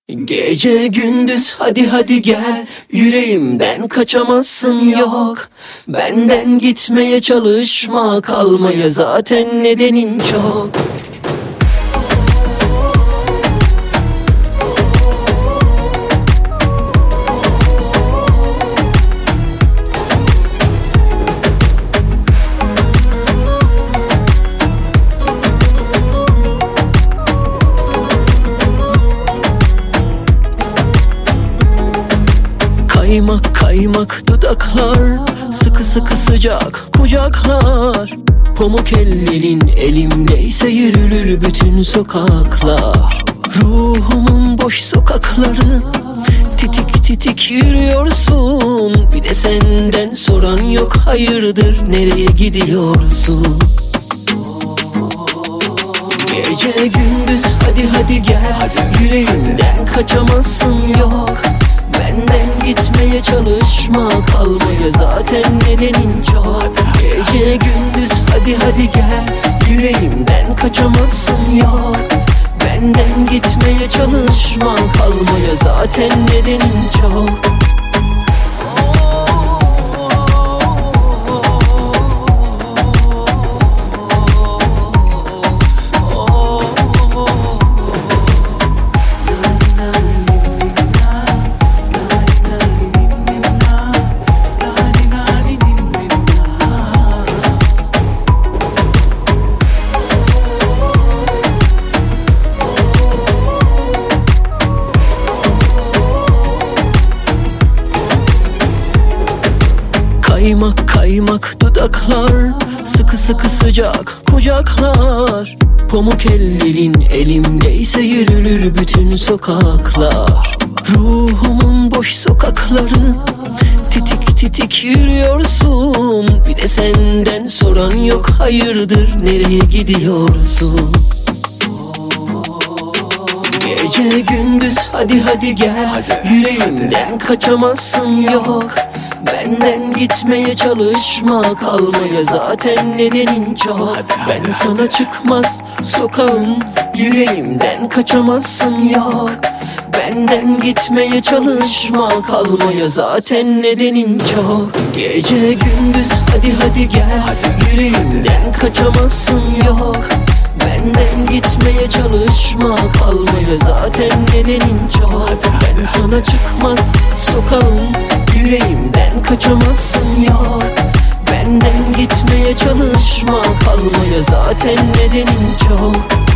Gece gündüz hadi hadi gel, yüreğimden kaçamazsın yok. Benden gitmeye çalışma, kalmaya zaten nedenin çok. Kaymak kaymak dudaklar, sıkı sıkı sıcak kucaklar. Pamuk ellerin elimdeyse yürülür bütün sokaklar. Ruhumun boş sokakları, titik titik yürüyorsun. Bir de senden soran yok, hayırdır nereye gidiyorsun? Gece gündüz hadi hadi gel, yüreğimden kaçamazsın yok. Benden gitmeye çalışma, kalmaya zaten nedenin çok. Gece gündüz hadi hadi gel, yüreğimden kaçamazsın yok. Benden gitmeye çalışma, kalmaya zaten nedenin çok. Kaymak kaymak dudaklar, sıkı sıkı sıcak kucaklar. Pamuk ellerin elimdeyse yürülür bütün sokaklar. Ruhumun boş sokakları, titik titik yürüyorsun. Bir de senden soran yok, hayırdır nereye gidiyorsun? Gece gündüz hadi hadi gel, yüreğimden kaçamazsın yok. Benden gitmeye çalışma, kalmaya zaten nedenin çok. Ben sana çıkmaz sokağın, yüreğimden kaçamazsın yok. Benden gitmeye çalışma, kalmaya zaten nedenin çok. Gece gündüz hadi hadi gel, yüreğimden kaçamazsın yok. Benden gitmeye çalışma, kalmaya zaten nedenin çok. Ben sana çıkmaz sokağın, yüreğimden kaçamazsın yok. Benden gitmeye çalışma, kalmaya zaten nedenin çok.